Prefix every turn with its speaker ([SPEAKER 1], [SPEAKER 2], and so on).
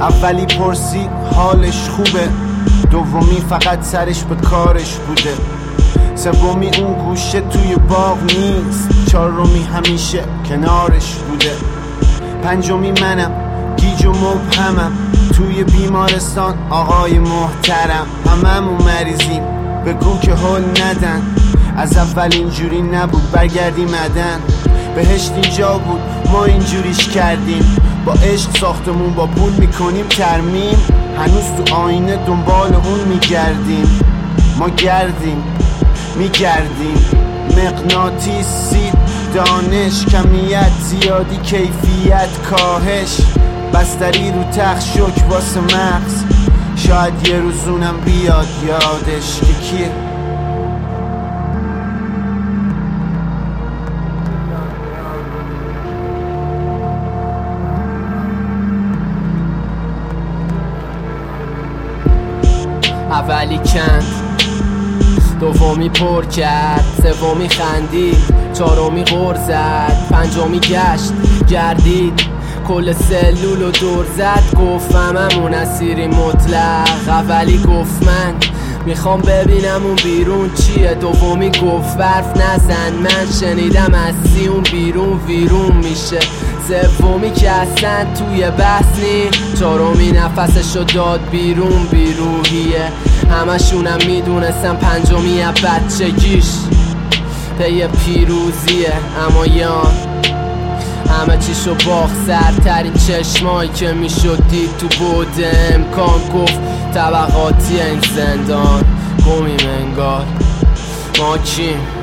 [SPEAKER 1] اولی پرسی حالش خوبه، دومی فقط سرش به کارش بوده، سومی اون گوشه توی باغ نیست، چهارمی همیشه کنارش بوده، پنجمی منم گیج و مبهمم توی بیمارستان آقای محترم. هممون مریضیم بگو که حل ندن، از اول اینجوری نبود برگردیم مدن، بهشت اینجا بود ما اینجوریش کردیم، با عشق ساختمون با پول میکنیم ترمیم، هنوز تو آینه دنبال اون میگردیم، ما گردیم میگردیم، مغناطیسی دانش کمیت زیادی کیفیت کاهش، بستری رو تخت شک واسه مغز، شاید یه روزونم بیاد یادش که کیه.
[SPEAKER 2] اولی کند، دومی پر کرد، سومی خندید، چهارمی غر زد، پنجمی گشت گردید، کل سلول و دور زد، گفتم همون اسیری مطلق. اولی گفت من میخوام ببینم اون بیرون چیه، دومی گفت برف نزن من شنیدم از اون بیرون ویرون میشه، سومی که اصلا توی بحث نی، چهارمی نفسشو داد بیرون بیروحیه، همشونم میدونستم پنجمی از بچگیش پی پیروزیه، اما یان همه چیشو باخت، سرترین چشمایی که میشد دید تو بود امکان، گفت طبقاتی این زندان گمیم انگار، ما کیم